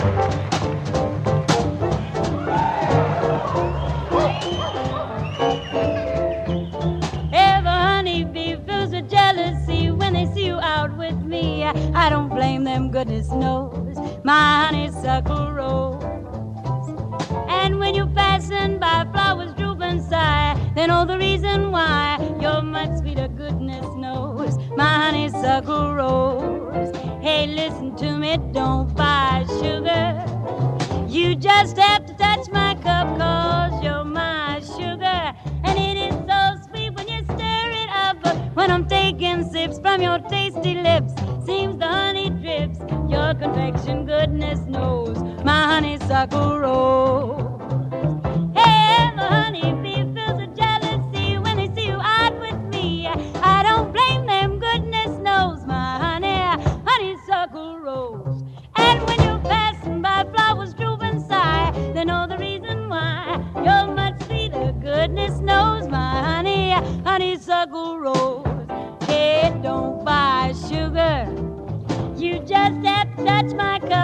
Every honeybee feels with jealousy when they see you out with me. I don't blame them, goodness knows, my honeysuckle rose. And when you're passing by, flowers droop and sigh. They know the reason why. You're much sweeter, goodness knows, my honeysuckle rose. Hey, listen to me, don't buy sugar. You just have to touch my cup, 'cause you're my sugar. And it is so sweet when you stir it up. When I'm taking sips from your tasty lips, seems the honey drips. Your confection, goodness knows, my honeysuckle rose. Hey, the honeybee feels a jealousy when they see you out with me. I don't blame them, goodness knows, my honeysuckle rose. And when you're passing by, flowers droop and sigh. They know the reason why. You're much sweeter, goodness knows, my honeysuckle rose. Hey, don't buy sugar. You just have to touch my cup.